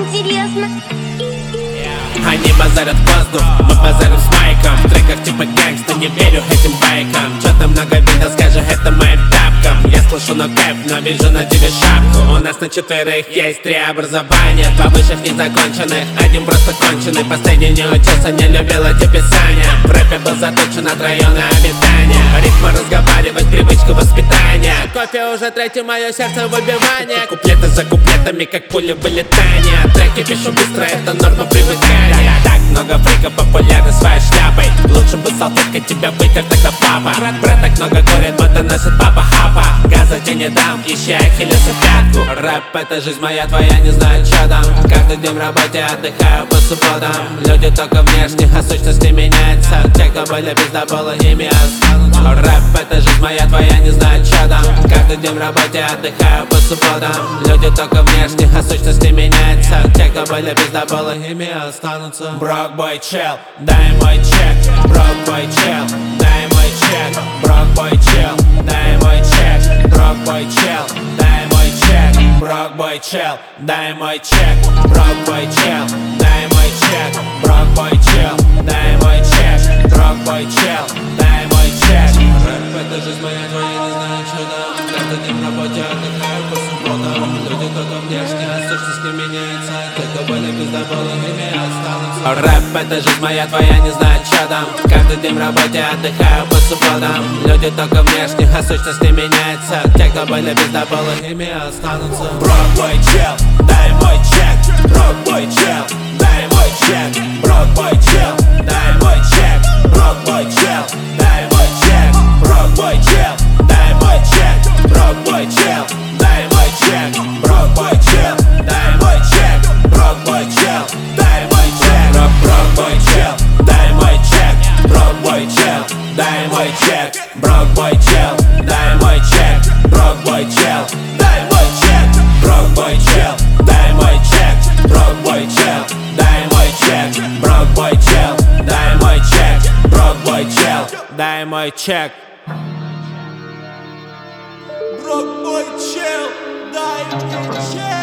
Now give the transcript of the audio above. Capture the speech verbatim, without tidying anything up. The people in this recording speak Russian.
Серьезно? Они базарят воздух, мы базарим с майком. В треках типа гэнгста, не верю этим байкам. Чё ты много видел, скажи, это моим тапкам. Я слышу на кэп, но вижу на тебе шапку. У нас на четверых есть три образования. Два высших незаконченных, один просто конченый. Последний не учился, не любил эти писания. В рэпе был заточен от района обитания. Ритмы разговаривать, привычка воспитания. Кофе уже третье, мое сердце выбивание. Куплеты за куплетами, как пули вылетания. Треки пишу быстро, это норма привыкания. Так много фриков популярны своей шляпой. Лучше бы салфеткой тебя вытер, тогда папа. Брат так много курит, будто носит папа хапа. Газа тебе не дам, ищи ахиллеса пятку. Рэп это жизнь моя, твоя, не знаю чё там. Каждый день в работе, отдыхаю по субботам. Люди только внешне, а сущность не меняется. Те, кто были пиздоболы, ими останутся. Рэп это жизнь моя, твоя, не знаю чё там. Каждый день в работе, отдыхаю по субботам. Люди только внешне, а сущность не меняется. Те, кто были пиздоболы, ими останутся. Брок бой чел, дай мой чек. Брок бой чел, дай мой чек. Брок бой чел, дай мой чек. Брок бой чел, дай мой чек. Брок бой чел, дай мой чек. Брок бой чел, дай мой чек. Брок бой чел, дай мой чек. Брок бой чел, дай мой чек. Рэп это жизнь моя, твоя, не знаю чё там. Каждый день в работе, отдыхаю по субботам. Люди только внешне, а сущность не меняется. Те, кто были пиздоболы, ими останутся. Рэп это жизнь моя, твоя, не знаю чё там. Каждый день в работе, отдыхаю по субботам. Люди только внешне, а сущность не меняется. Те, кто были пиздоболы, ими останутся. Брок бой чел, дай мой чек. Брок бой чел, дай мой чек. Брок бой чел, дай мой чек. Брок бой чел, дай мой чек. Брок бой чел, дай мой чек. Брок бой чел, дай мой чек. Брок бой чел, дай мой чек. Брок бой чел, дай мой чек. Брок брок бой чел, дай мой чек. Брок бой чел, дай мой чек. Брок бой чел, дай мой чек. Брок бой чел, дай мой чек. Брок бой чел, дай мой чек. Брок бой чел, дай мой чек. Брок бой чел, дай мой чек. Брок бой чел, дай мой чек. Брок бой чел, дай мне чек.